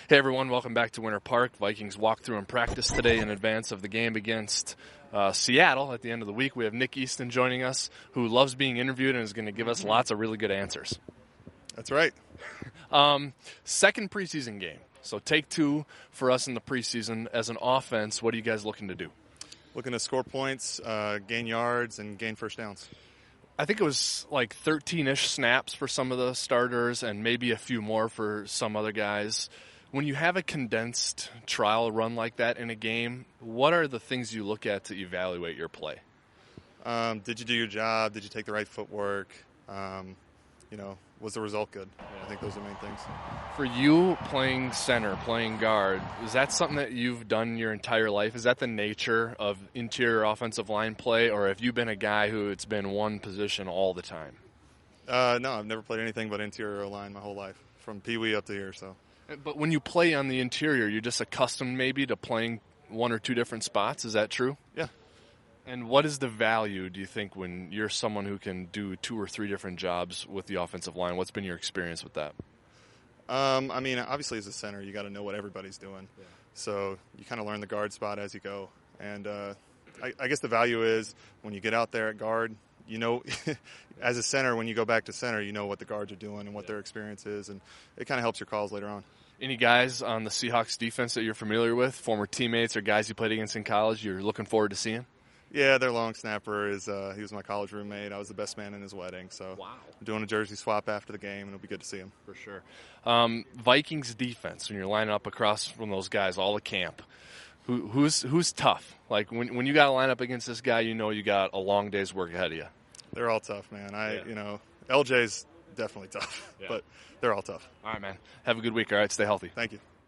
Hey everyone, welcome back to Winter Park. Vikings walk through and practice today in advance of the game against Seattle at the end of the week. We have Nick Easton joining us, who loves being interviewed and is going to give us lots of really good answers. That's right. Second preseason game. So take two for us in the preseason. As an offense, what are you guys looking to do? Looking to score points, gain yards, and gain first downs. I think it was like 13-ish snaps for some of the starters and maybe a few more for some other guys. When you have a condensed trial run like that in a game, what are the things you look at to evaluate your play? Did you do your job? Did you take the right footwork? Was the result good? I think those are the main things. For you, playing center, playing guard, is that something that you've done your entire life? Is that the nature of interior offensive line play, or have you been a guy who it's been one position all the time? No, I've never played anything but interior line my whole life, from Pee-wee up to here. So. But when you play on the interior, you're just accustomed maybe to playing one or two different spots. Is that true? Yeah. And what is the value, do you think, when you're someone who can do two or three different jobs with the offensive line? What's been your experience with that? Obviously as a center, you got to know what everybody's doing. Yeah. So you kind of learn the guard spot as you go. And I guess the value is when you get out there at guard, you know, as a center, when you go back to center, you know what the guards are doing and what their experience is. And it kind of helps your calls later on. Any guys on the Seahawks defense that you're familiar with, former teammates or guys you played against in college, you're looking forward to seeing? Yeah, their long snapper he was my college roommate. I was the best man in his wedding. So wow. I'm doing a jersey swap after the game, and it'll be good to see him. For sure. Vikings defense, when you're lining up across from those guys, all the camp, who's tough? Like when you got to line up against this guy, you know you got a long day's work ahead of you. They're all tough, man. LJ's definitely tough, but they're all tough. All right, man. Have a good week, all right? Stay healthy. Thank you.